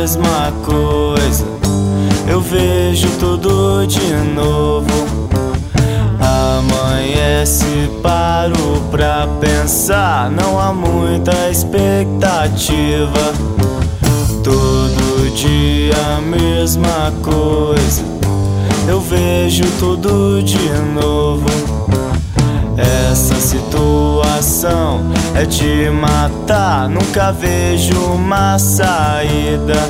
mesma coisa. Eu vejo tudo de novo. Amanhece, paro pra pensar, não há muita expectativa. Todo dia a mesma coisa. Eu vejo tudo de novo. Essa situação é de matar, nunca vejo uma saída.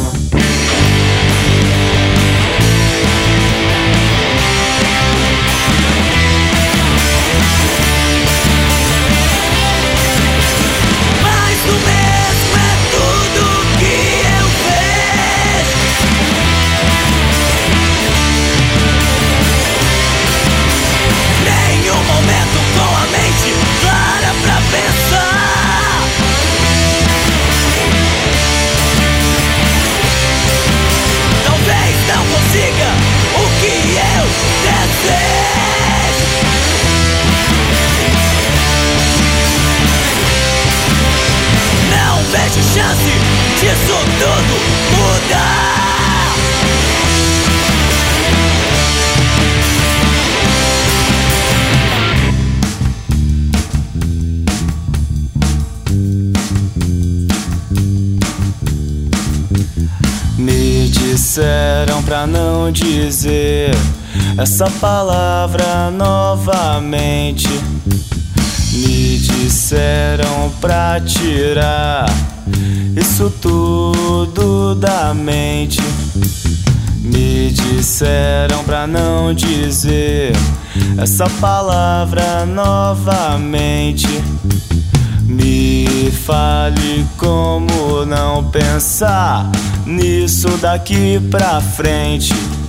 Chance disso tudo mudar. Me disseram pra não dizer essa palavra novamente. Me disseram pra tirar isso tudo da mente. Me disseram pra não dizer essa palavra novamente. Me fale como não pensar nisso daqui pra frente.